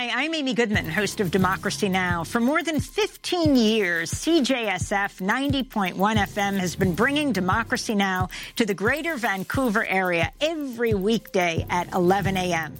Hi, I'm Amy Goodman, host of Democracy Now! For more than 15 years, CJSF 90.1 FM has been bringing Democracy Now! To the greater Vancouver area every weekday at 11 a.m.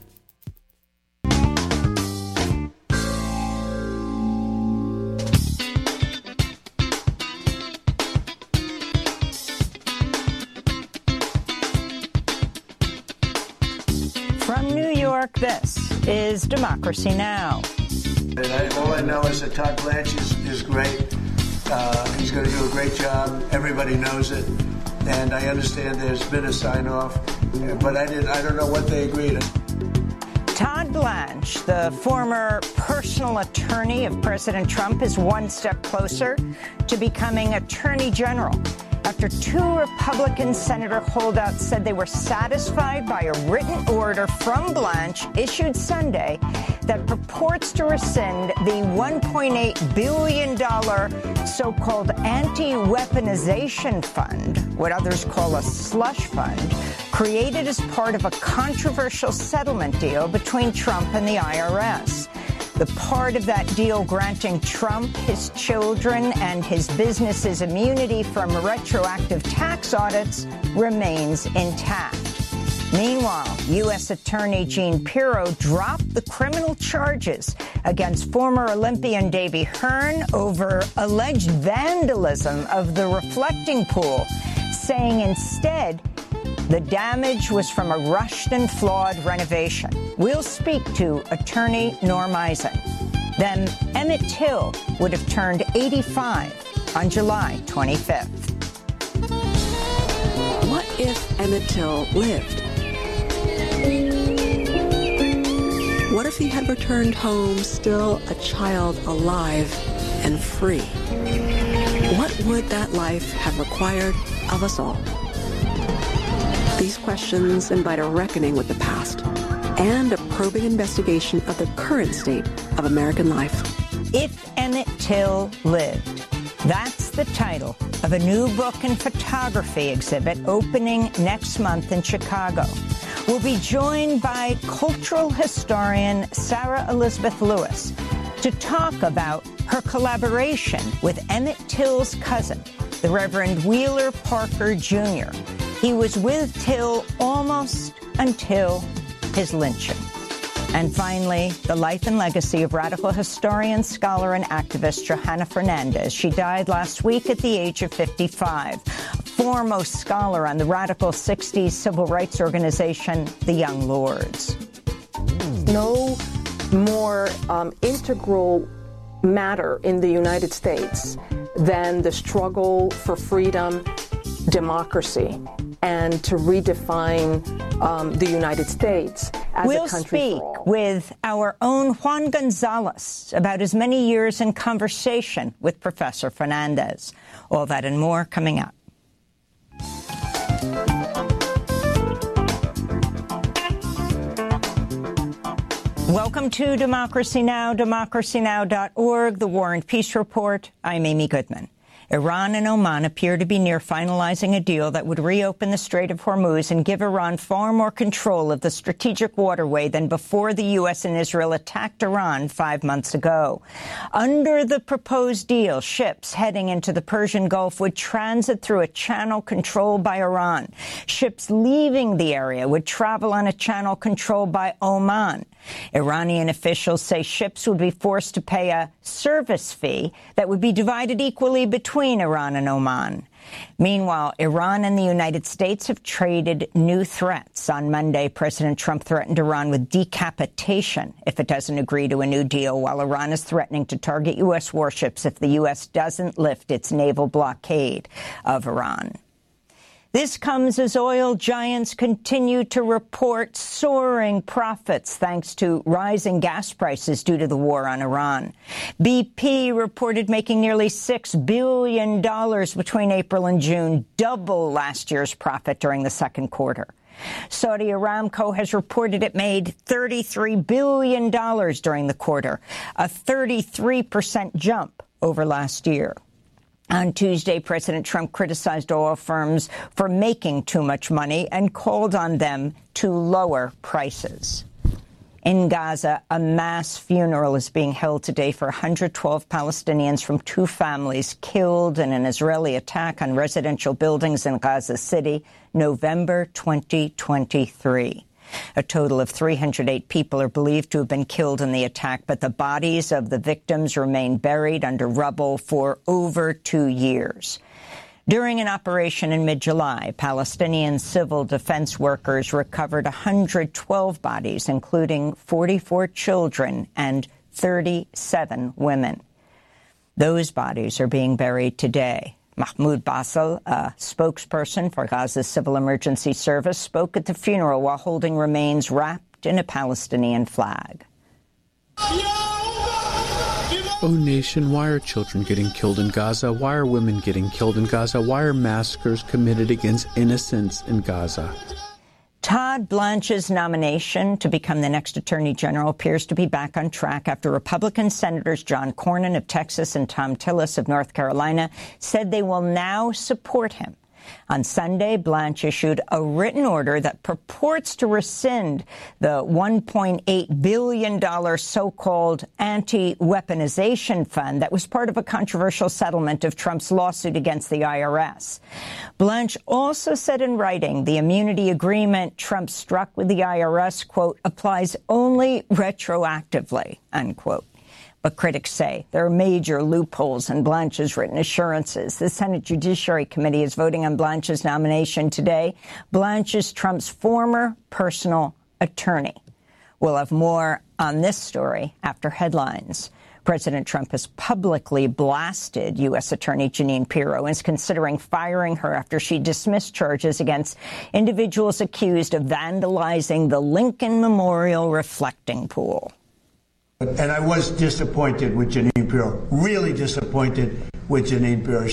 From New York, this is Democracy Now! All I know is that Todd Blanche is great. He's going to do a great job. Everybody knows it. And I understand there's been a sign-off, but I don't know what they agreed on. Todd Blanche, the former personal attorney of President Trump, is one step closer to becoming Attorney General after two Republican senator holdouts said they were satisfied by a written order from Blanche issued Sunday that purports to rescind the $1.8 billion so-called anti-weaponization fund, what others call a slush fund, created as part of a controversial settlement deal between Trump and the IRS. The part of that deal granting Trump, his children, and his businesses immunity from retroactive tax audits remains intact. Meanwhile, U.S. Attorney Jean Pirro dropped the criminal charges against former Olympian Davy Hearn over alleged vandalism of the reflecting pool, saying instead the damage was from a rushed and flawed renovation. We'll speak to attorney Norm Eisen. Then Emmett Till would have turned 85 on July 25th. What if Emmett Till lived? What if he had returned home still a child alive and free? What would that life have required of us all? These questions invite a reckoning with the past and a probing investigation of the current state of American life. If Emmett Till lived. That's the title of a new book and photography exhibit opening next month in Chicago. We'll be joined by cultural historian Sarah Elizabeth Lewis to talk about her collaboration with Emmett Till's cousin, the Reverend Wheeler Parker Jr. He was with Till almost until his lynching. And finally, the life and legacy of radical historian, scholar, and activist Johanna Fernandez. She died last week at the age of 55. Foremost scholar on the radical 60s civil rights organization, the Young Lords. No more integral matter in the United States than the struggle for freedom, democracy, and to redefine the United States as a country for all. We'll speak with our own Juan Gonzalez about his many years in conversation with Professor Fernandez. All that and more coming up. Welcome to Democracy Now!, democracynow.org, the War and Peace Report. I'm Amy Goodman. Iran and Oman appear to be near finalizing a deal that would reopen the Strait of Hormuz and give Iran far more control of the strategic waterway than before the U.S. and Israel attacked Iran 5 months ago. Under the proposed deal, ships heading into the Persian Gulf would transit through a channel controlled by Iran. Ships leaving the area would travel on a channel controlled by Oman. Iranian officials say ships would be forced to pay a service fee that would be divided equally between Iran and Oman. Meanwhile, Iran and the United States have traded new threats. On Monday, President Trump threatened Iran with decapitation if it doesn't agree to a new deal, while Iran is threatening to target U.S. warships if the U.S. doesn't lift its naval blockade of Iran. This comes as oil giants continue to report soaring profits thanks to rising gas prices due to the war on Iran. BP reported making nearly $6 billion between April and June, double last year's profit during the second quarter. Saudi Aramco has reported it made $33 billion during the quarter, a 33% jump over last year. On Tuesday, President Trump criticized oil firms for making too much money and called on them to lower prices. In Gaza, a mass funeral is being held today for 112 Palestinians from two families killed in an Israeli attack on residential buildings in Gaza City, November 2023. A total of 308 people are believed to have been killed in the attack, but the bodies of the victims remain buried under rubble for over 2 years. During an operation in mid-July, Palestinian civil defense workers recovered 112 bodies, including 44 children and 37 women. Those bodies are being buried today. Mahmoud Basel, a spokesperson for Gaza's Civil Emergency Service, spoke at the funeral while holding remains wrapped in a Palestinian flag. Oh, nation, why are children getting killed in Gaza? Why are women getting killed in Gaza? Why are massacres committed against innocents in Gaza? Todd Blanche's nomination to become the next Attorney General appears to be back on track after Republican Senators John Cornyn of Texas and Thom Tillis of North Carolina said they will now support him. On Sunday, Blanche issued a written order that purports to rescind the $1.8 billion so-called anti-weaponization fund that was part of a controversial settlement of Trump's lawsuit against the IRS. Blanche also said in writing the immunity agreement Trump struck with the IRS, quote, applies only retroactively, unquote. But critics say there are major loopholes in Blanche's written assurances. The Senate Judiciary Committee is voting on Blanche's nomination today. Blanche is Trump's former personal attorney. We'll have more on this story after headlines. President Trump has publicly blasted U.S. Attorney Jeanine Pirro and is considering firing her after she dismissed charges against individuals accused of vandalizing the Lincoln Memorial reflecting pool. And I was disappointed with Jeanine Pirro, really disappointed with Jeanine Pirro.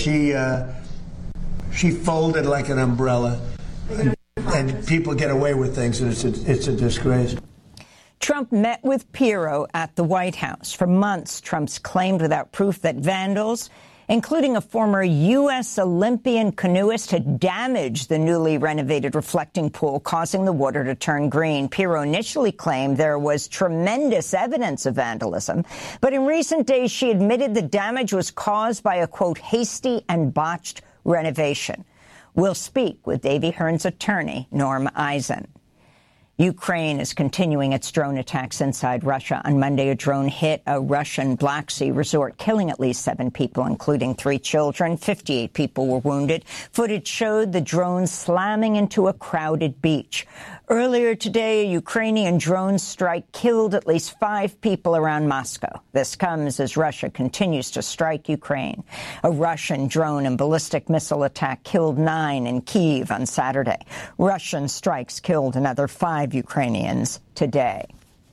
She folded like an umbrella, and people get away with things, and it's a disgrace. Trump met with Pirro at the White House. For months, Trump's claimed without proof that vandals, including a former U.S. Olympian canoeist, had damaged the newly renovated reflecting pool, causing the water to turn green. Pirro initially claimed there was tremendous evidence of vandalism, but in recent days she admitted the damage was caused by a, quote, hasty and botched renovation. We'll speak with Davy Hearn's attorney, Norm Eisen. Ukraine is continuing its drone attacks inside Russia. On Monday, a drone hit a Russian Black Sea resort, killing at least 7 people, including 3 children. 58 people were wounded. Footage showed the drone slamming into a crowded beach. Earlier today, a Ukrainian drone strike killed at least 5 people around Moscow. This comes as Russia continues to strike Ukraine. A Russian drone and ballistic missile attack killed 9 in Kyiv on Saturday. Russian strikes killed another 5 Ukrainians today.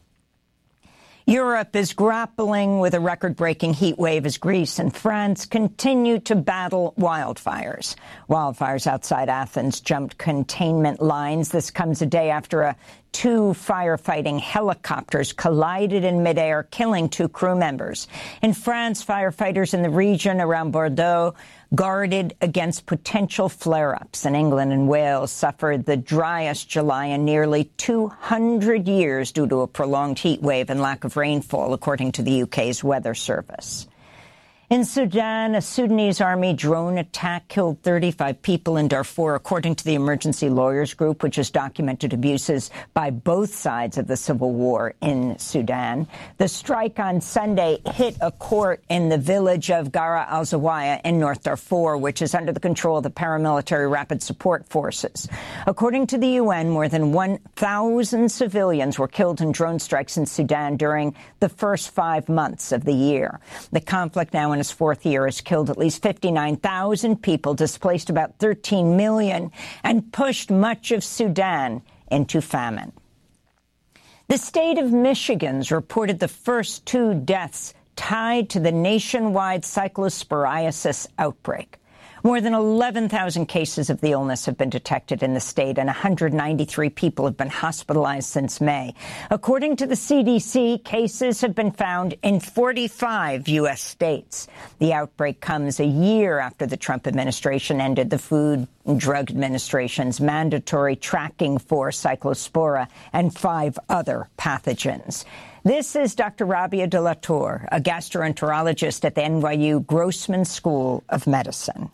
Europe is grappling with a record-breaking heat wave as Greece and France continue to battle wildfires. Wildfires outside Athens jumped containment lines. This comes a day after 2 firefighting helicopters collided in midair, killing 2 crew members. In France, firefighters in the region around Bordeaux guarded against potential flare-ups. In England and Wales suffered the driest July in nearly 200 years due to a prolonged heat wave and lack of rainfall, according to the UK's Weather Service. In Sudan, a Sudanese army drone attack killed 35 people in Darfur, according to the Emergency Lawyers Group, which has documented abuses by both sides of the civil war in Sudan. The strike on Sunday hit a court in the village of Gara al-Zawiya in North Darfur, which is under the control of the paramilitary Rapid Support Forces. According to the UN, more than 1,000 civilians were killed in drone strikes in Sudan during the first 5 months of the year. The conflict now in its 4th year has killed at least 59,000 people, displaced about 13 million, and pushed much of Sudan into famine. The state of Michigan's reported the first 2 deaths tied to the nationwide cyclosporiasis outbreak. More than 11,000 cases of the illness have been detected in the state, and 193 people have been hospitalized since May. According to the CDC, cases have been found in 45 U.S. states. The outbreak comes a year after the Trump administration ended the Food and Drug Administration's mandatory tracking for Cyclospora and 5 other pathogens. This is Dr. Rabia de la Tour, a gastroenterologist at the NYU Grossman School of Medicine.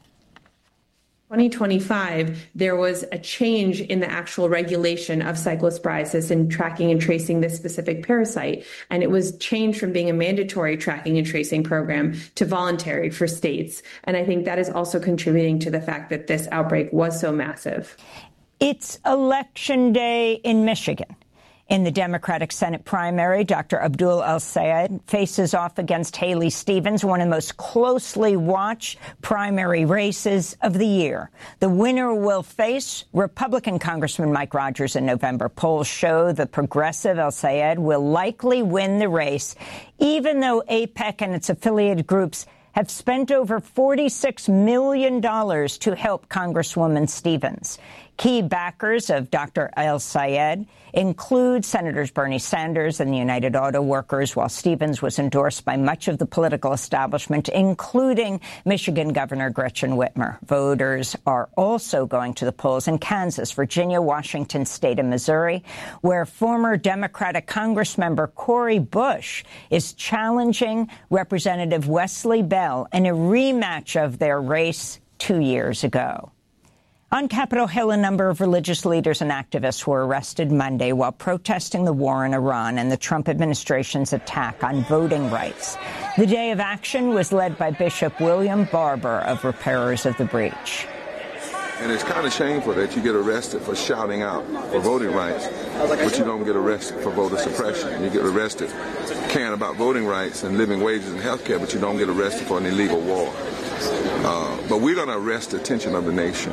2025, there was a change in the actual regulation of cyclosporiasis and tracking and tracing this specific parasite. And it was changed from being a mandatory tracking and tracing program to voluntary for states. And I think that is also contributing to the fact that this outbreak was so massive. It's Election Day in Michigan. In the Democratic Senate primary, Dr. Abdul El-Sayed faces off against Haley Stevens, one of the most closely watched primary races of the year. The winner will face Republican Congressman Mike Rogers in November. Polls show the progressive El-Sayed will likely win the race, even though AIPAC and its affiliated groups have spent over $46 million to help Congresswoman Stevens. Key backers of Dr. El-Sayed include Senators Bernie Sanders and the United Auto Workers, while Stevens was endorsed by much of the political establishment, including Michigan Governor Gretchen Whitmer. Voters are also going to the polls in Kansas, Virginia, Washington State, and Missouri, where former Democratic Congressmember Cori Bush is challenging Representative Wesley Bell in a rematch of their race 2 years ago. On Capitol Hill, a number of religious leaders and activists were arrested Monday while protesting the war in Iran and the Trump administration's attack on voting rights. The day of action was led by Bishop William Barber of Repairers of the Breach. And it's kind of shameful that you get arrested for shouting out for voting rights, but you don't get arrested for voter suppression. You get arrested caring about voting rights and living wages and health care, but you don't get arrested for an illegal war. But we're going to arrest the attention of the nation.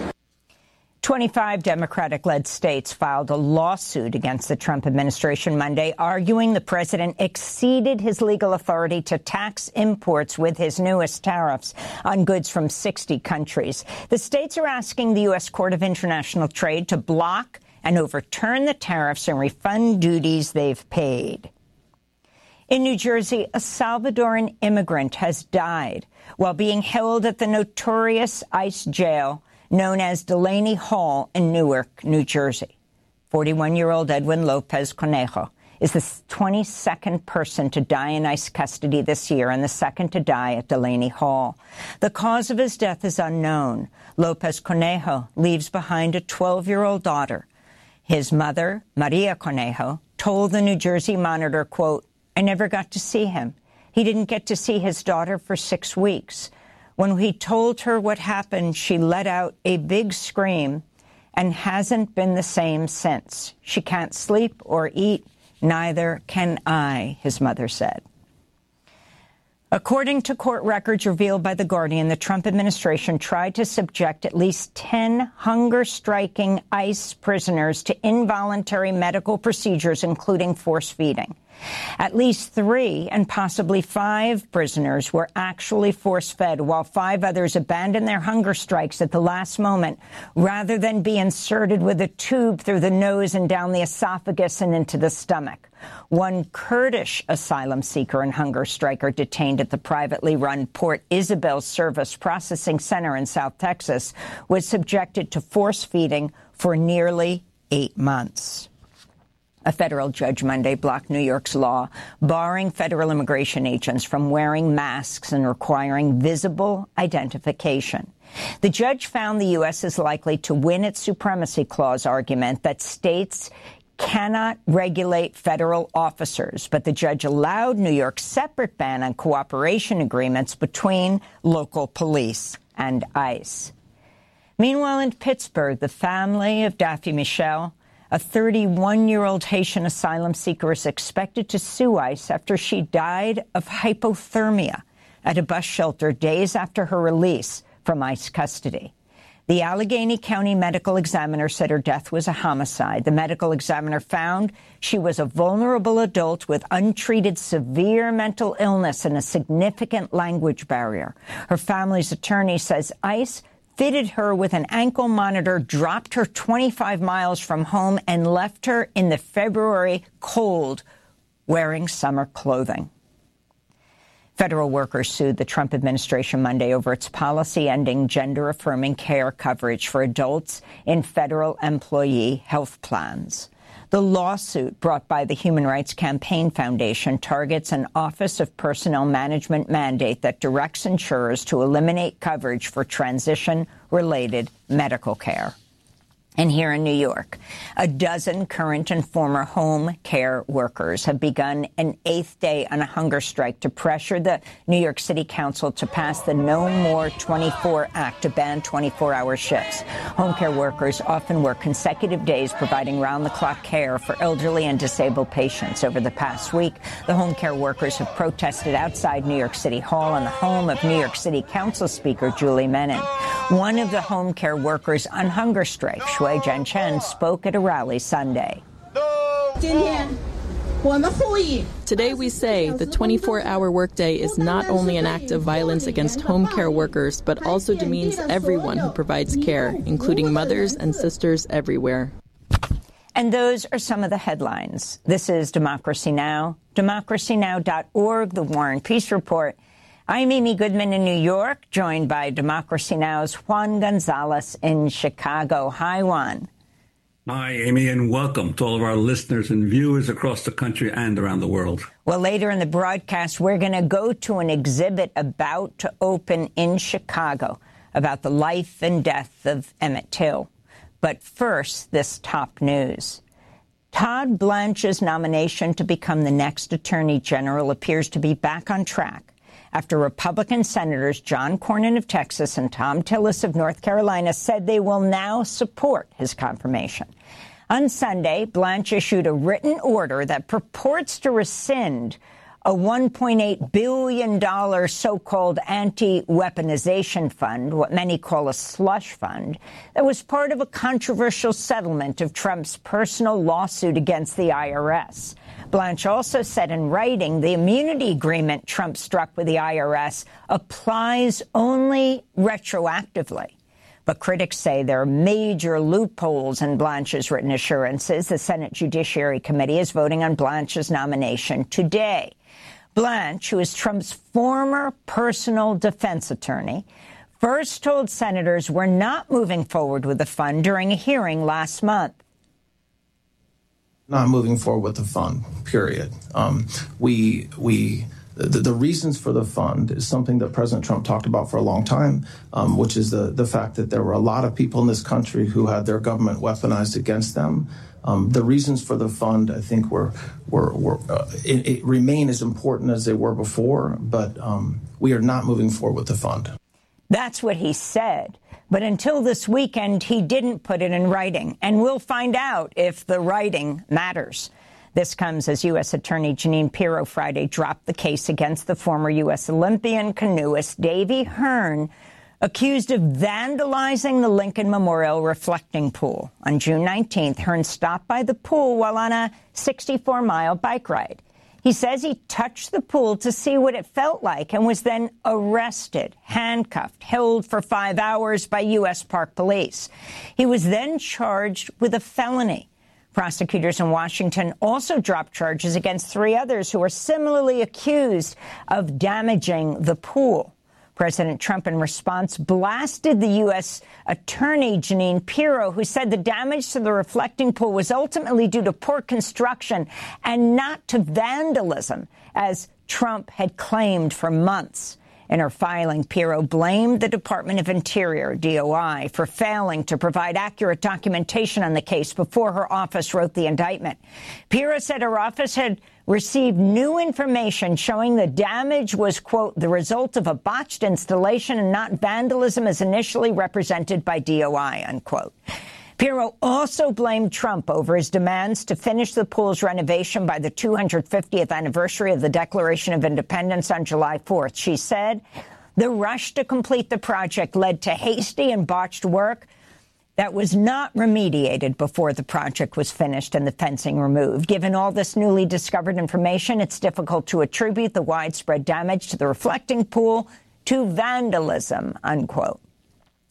25 Democratic-led states filed a lawsuit against the Trump administration Monday, arguing the president exceeded his legal authority to tax imports with his newest tariffs on goods from 60 countries. The states are asking the U.S. Court of International Trade to block and overturn the tariffs and refund duties they've paid. In New Jersey, a Salvadoran immigrant has died while being held at the notorious ICE jail known as Delaney Hall in Newark, New Jersey. 41-year-old Edwin Lopez Conejo is the 22nd person to die in ICE custody this year and the second to die at Delaney Hall. The cause of his death is unknown. Lopez Conejo leaves behind a 12-year-old daughter. His mother, Maria Conejo, told the New Jersey Monitor, quote, "I never got to see him. He didn't get to see his daughter for 6 weeks. When he told her what happened, she let out a big scream and hasn't been the same since. She can't sleep or eat. Neither can I," his mother said. According to court records revealed by The Guardian, the Trump administration tried to subject at least 10 hunger-striking ICE prisoners to involuntary medical procedures, including force feeding. At least 3 and possibly 5 prisoners were actually force-fed, while 5 others abandoned their hunger strikes at the last moment rather than be inserted with a tube through the nose and down the esophagus and into the stomach. One Kurdish asylum seeker and hunger striker detained at the privately run Port Isabel Service Processing Center in South Texas was subjected to force feeding for nearly 8 months. A federal judge Monday blocked New York's law barring federal immigration agents from wearing masks and requiring visible identification. The judge found the U.S. is likely to win its Supremacy Clause argument that states cannot regulate federal officers, but the judge allowed New York's separate ban on cooperation agreements between local police and ICE. Meanwhile, in Pittsburgh, the family of Daffy Michel, a 31-year-old Haitian asylum seeker, is expected to sue ICE after she died of hypothermia at a bus shelter days after her release from ICE custody. The Allegheny County medical examiner said her death was a homicide. The medical examiner found she was a vulnerable adult with untreated severe mental illness and a significant language barrier. Her family's attorney says ICE fitted her with an ankle monitor, dropped her 25 miles from home, and left her in the February cold wearing summer clothing. Federal workers sued the Trump administration Monday over its policy ending gender-affirming care coverage for adults in federal employee health plans. The lawsuit brought by the Human Rights Campaign Foundation targets an Office of Personnel Management mandate that directs insurers to eliminate coverage for transition-related medical care. And here in New York, a dozen current and former home care workers have begun an 8th day on a hunger strike to pressure the New York City Council to pass the No More 24 Act to ban 24-hour shifts. Home care workers often work consecutive days providing round-the-clock care for elderly and disabled patients. Over the past week, the home care workers have protested outside New York City Hall in the home of New York City Council Speaker Julie Menin. One of the home care workers on hunger strike, Shui Jianchen, spoke at a rally Sunday. Today we say the 24-hour workday is not only an act of violence against home care workers, but also demeans everyone who provides care, including mothers and sisters everywhere. And those are some of the headlines. This is Democracy Now!, democracynow.org, The War and Peace Report. I'm Amy Goodman in New York, joined by Democracy Now!'s Juan Gonzalez in Chicago. Hi, Juan. Hi, Amy, and welcome to all of our listeners and viewers across the country and around the world. Well, later in the broadcast, we're going to go to an exhibit about to open in Chicago about the life and death of Emmett Till. But first, this top news. Todd Blanche's nomination to become the next Attorney General appears to be back on track after Republican Senators John Cornyn of Texas and Thom Tillis of North Carolina said they will now support his confirmation. On Sunday, Blanche issued a written order that purports to rescind a $1.8 billion so-called anti-weaponization fund, what many call a slush fund, that was part of a controversial settlement of Trump's personal lawsuit against the IRS. Blanche also said in writing the immunity agreement Trump struck with the IRS applies only retroactively. But critics say there are major loopholes in Blanche's written assurances. The Senate Judiciary Committee is voting on Blanche's nomination today. Blanche, who is Trump's former personal defense attorney, first told senators we're not moving forward with the fund during a hearing last month. Not moving forward with the fund, period. The reasons for the fund is something that President Trump talked about for a long time, which is the fact that there were a lot of people in this country who had their government weaponized against them. The reasons for the fund, I think, it remain as important as they were before, but we are not moving forward with the fund. That's what he said. But until this weekend, he didn't put it in writing. And we'll find out if the writing matters. This comes as U.S. Attorney Jeanine Pirro Friday dropped the case against the former U.S. Olympian canoeist Davy Hearn, accused of vandalizing the Lincoln Memorial reflecting pool. On June 19th, Hearn stopped by the pool while on a 64-mile bike ride. He says he touched the pool to see what it felt like and was then arrested, handcuffed, held for 5 hours by U.S. Park Police. He was then charged with a felony. Prosecutors in Washington also dropped charges against 3 others who were similarly accused of damaging the pool. President Trump, in response, blasted the U.S. Attorney Jeanine Pirro, who said the damage to the reflecting pool was ultimately due to poor construction and not to vandalism, as Trump had claimed for months. In her filing, Pirro blamed the Department of Interior, DOI, for failing to provide accurate documentation on the case before her office wrote the indictment. Pirro said her office had received new information showing the damage was, quote, the result of a botched installation and not vandalism as initially represented by DOI, unquote. Pirro also blamed Trump over his demands to finish the pool's renovation by the 250th anniversary of the Declaration of Independence on July 4th. She said the rush to complete the project led to hasty and botched work that was not remediated before the project was finished and the fencing removed. Given all this newly discovered information, it's difficult to attribute the widespread damage to the reflecting pool to vandalism, unquote.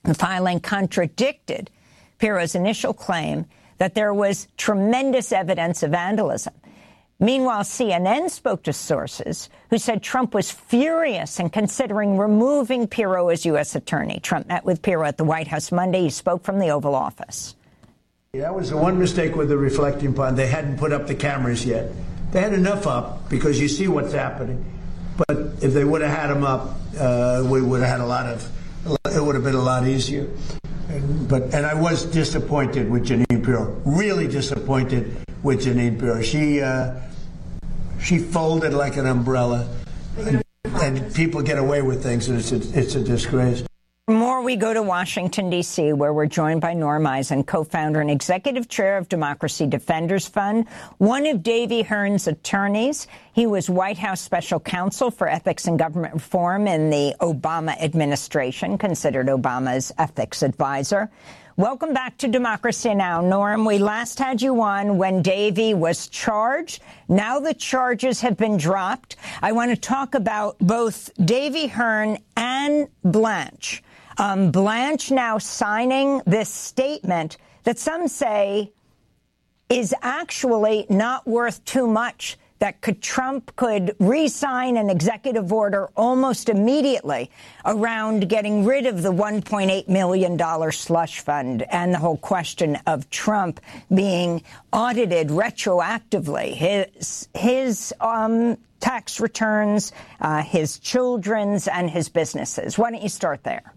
The filing contradicted Pirro's initial claim that there was tremendous evidence of vandalism. Meanwhile, CNN spoke to sources who said Trump was furious and considering removing Pirro as U.S. attorney. Trump met with Pirro at the White House Monday. He spoke from the Oval Office. That was the one mistake with the reflecting pond. They hadn't put up the cameras yet. They had enough up because you see what's happening. But if they would have had them up, we would have had it would have been a lot easier. And I was disappointed with Jeanine Pirro, really disappointed with Jeanine Pirro. She folded like an umbrella, and people get away with things, and it's a disgrace. More, we go to Washington, D.C., where we're joined by Norm Eisen, co-founder and executive chair of Democracy Defenders Fund, one of Davy Hearn's attorneys. He was White House special counsel for ethics and government reform in the Obama administration, considered Obama's ethics advisor. Welcome back to Democracy Now! Norm, we last had you on when Davy was charged. Now the charges have been dropped. I want to talk about both Davy Hearn and Blanche. Blanche now signing this statement that some say is actually not worth too much, that Trump could re-sign an executive order almost immediately around getting rid of the $1.8 million slush fund and the whole question of Trump being audited retroactively. His tax returns, his children's, and his businesses. Why don't you start there?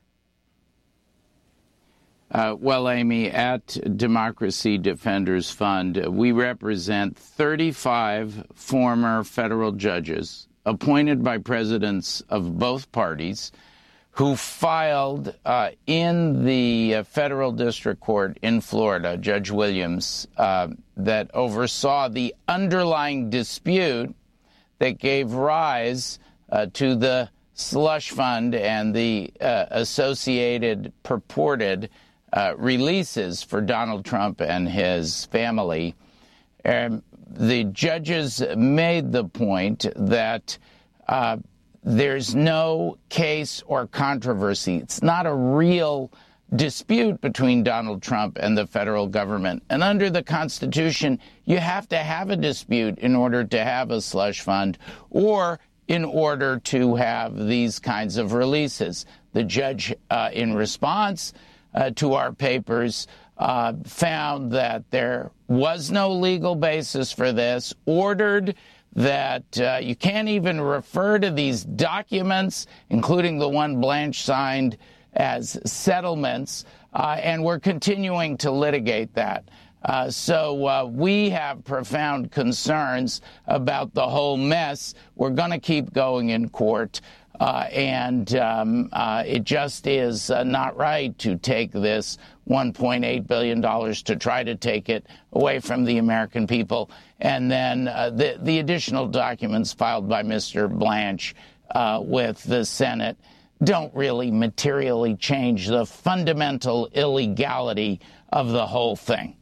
Well, Amy, at Democracy Defenders Fund, we represent 35 former federal judges appointed by presidents of both parties who filed in the federal district court in Florida, Judge Williams, that oversaw the underlying dispute that gave rise to the slush fund and the associated purported releases for Donald Trump and his family. The judges made the point that there's no case or controversy. It's not a real dispute between Donald Trump and the federal government. And under the Constitution, you have to have a dispute in order to have a slush fund or in order to have these kinds of releases. The judge, in response to our papers, found that there was no legal basis for this, ordered that you can't even refer to these documents, including the one Blanche signed, as settlements, and we're continuing to litigate that. So we have profound concerns about the whole mess. We're going to keep going in court. And it just is not right to take this $1.8 billion to try to take it away from the American people. And then the additional documents filed by Mr. Blanche with the Senate don't really materially change the fundamental illegality of the whole thing.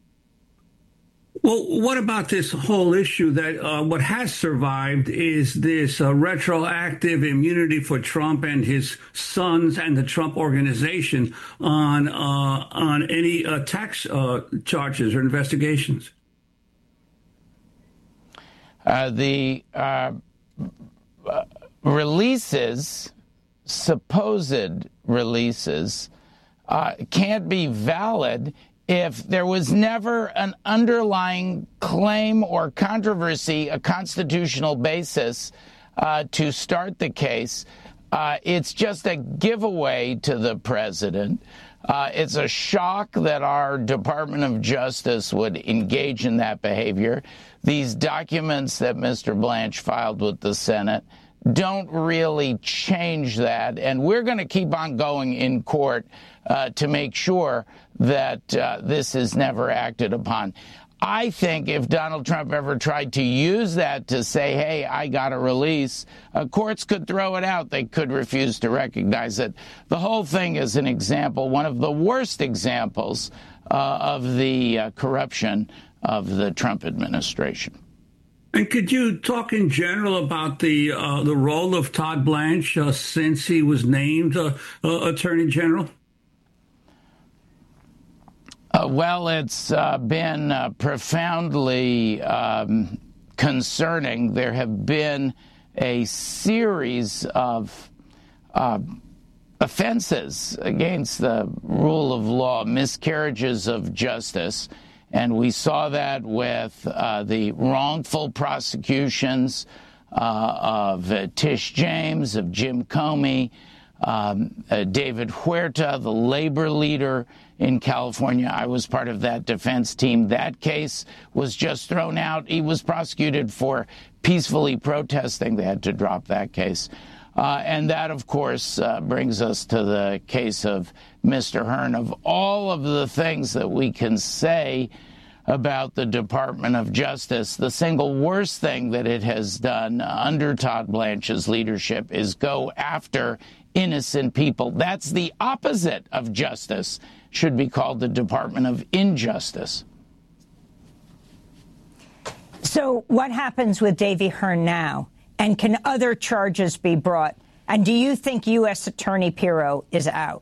Well, what about this whole issue that what has survived is this retroactive immunity for Trump and his sons and the Trump organization on any tax charges or investigations? The releases, supposed releases, can't be valid if there was never an underlying claim or controversy, a constitutional basis to start the case. It's just a giveaway to the president. It's a shock that our Department of Justice would engage in that behavior. These documents that Mr. Blanche filed with the Senate don't really change that. And we're going to keep on going in court to make sure that this is never acted upon. I think if Donald Trump ever tried to use that to say, hey, I got a release, courts could throw it out. They could refuse to recognize it. The whole thing is an example, one of the worst examples of the corruption of the Trump administration. And could you talk in general about the role of Todd Blanche since he was named Attorney General? Well, it's been profoundly concerning. There have been a series of offenses against the rule of law, miscarriages of justice. And we saw that with the wrongful prosecutions of Tish James, of Jim Comey, David Huerta, the labor leader in California. I was part of that defense team. That case was just thrown out. He was prosecuted for peacefully protesting. They had to drop that case. And that, of course, brings us to the case of Mr. Hearn. Of all of the things that we can say about the Department of Justice, the single worst thing that it has done under Todd Blanche's leadership is go after innocent people. That's the opposite of justice. Should be called the Department of Injustice. So what happens with Davy Hearn now? And can other charges be brought? And do you think U.S. Attorney Pirro is out?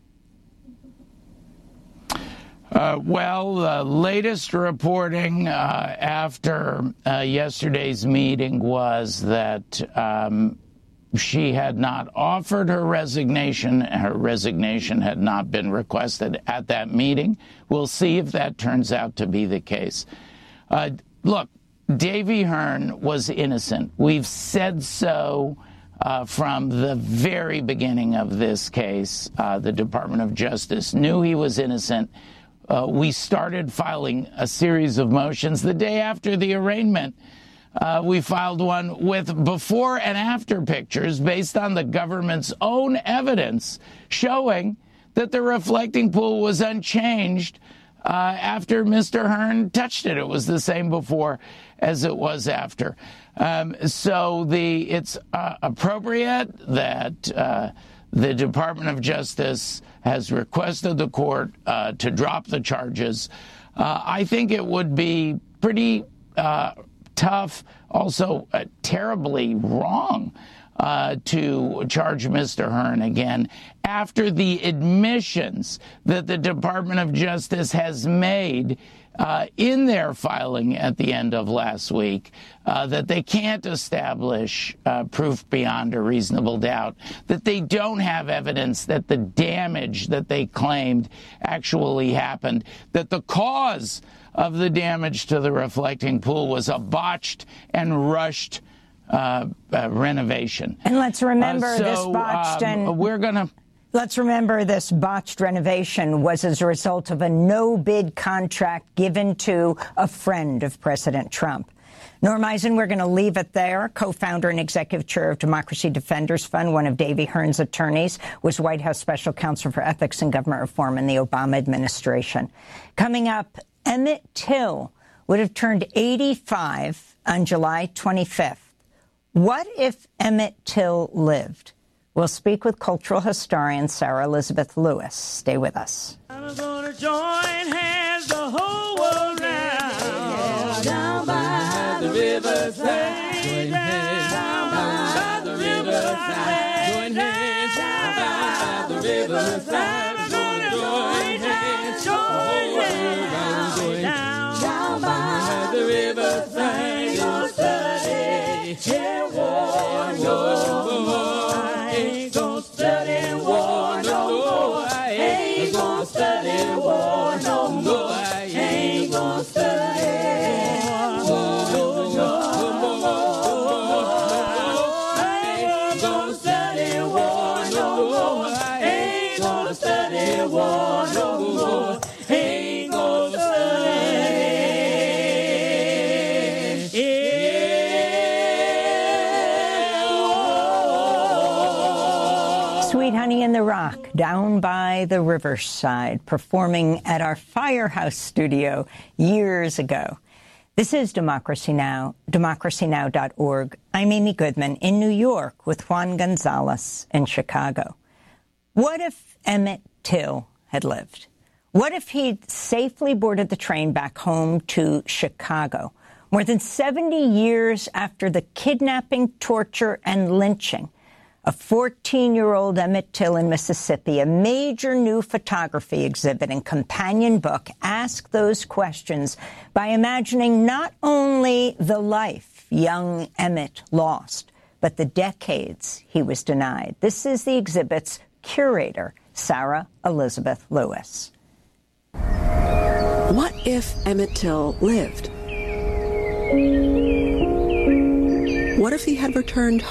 Well, the latest reporting after yesterday's meeting was that she had not offered her resignation. Her resignation had not been requested at that meeting. We'll see if that turns out to be the case. Look, Davy Hearn was innocent. We've said so from the very beginning of this case. The Department of Justice knew he was innocent. We started filing a series of motions the day after the arraignment. We filed one with before and after pictures based on the government's own evidence showing that the reflecting pool was unchanged after Mr. Hearn touched it. It was the same before as it was after. So it's appropriate that the Department of Justice has requested the court to drop the charges. I think it would be pretty tough, also terribly wrong to charge Mr. Hearn again after the admissions that the Department of Justice has made in their filing at the end of last week, that they can't establish proof beyond a reasonable doubt, that they don't have evidence that the damage that they claimed actually happened, that the cause of the damage to the reflecting pool was a botched and rushed renovation. And let's remember this botched Let's remember this botched renovation was as a result of a no-bid contract given to a friend of President Trump. Norm Eisen, we're going to leave it there. Co-founder and executive chair of Democracy Defenders Fund, one of Davy Hearn's attorneys, was White House Special Counsel for Ethics and Government Reform in the Obama administration. Coming up, Emmett Till would have turned 85 on July 25th. What if Emmett Till lived? We'll speak with cultural historian Sarah Elizabeth Lewis. Stay with us. I'm gonna join hands the whole world now. Down by the riverside. Down by the riverside. Join hands down by the riverside. I'm gonna join hands, join hands. Down by the riverside. Gonna study here, war, war. Sweet Honey in the Rock, down by the riverside, performing at our Firehouse studio years ago. This is Democracy Now!, democracynow.org. I'm Amy Goodman in New York with Juan Gonzalez in Chicago. What if Emmett Till had lived? What if he'd safely boarded the train back home to Chicago? More than 70 years after the kidnapping, torture, and lynching of 14-year-old Emmett Till in Mississippi, a major new photography exhibit and companion book ask those questions by imagining not only the life young Emmett lost, but the decades he was denied. This is the exhibit's curator, Sarah Elizabeth Lewis. What if Emmett Till lived? What if he had returned home?